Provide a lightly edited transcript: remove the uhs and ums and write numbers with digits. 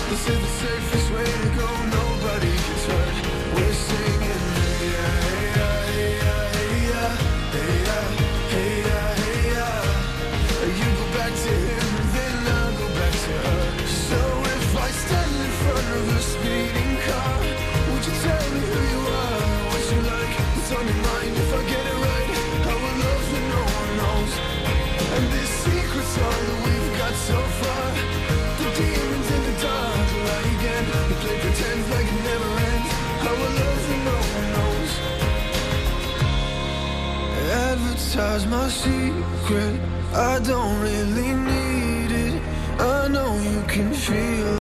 They say the safest way to go, nobody gets hurt. We're singing, hey ya, hey ya, hey ya, hey ya, hey ya, hey ya, hey ya. You go back to him, then I'll go back to her. So if I stand in front of a speeding car, would you tell me who you are, what you like, what's on your mind? If I get it right, I will love that no one knows. And this secret's all that we've got so far. The demons in the dark lie again. We play pretend like it never ends. I will love that no one knows. Advertise my secret, I don't really need it. I know you can feel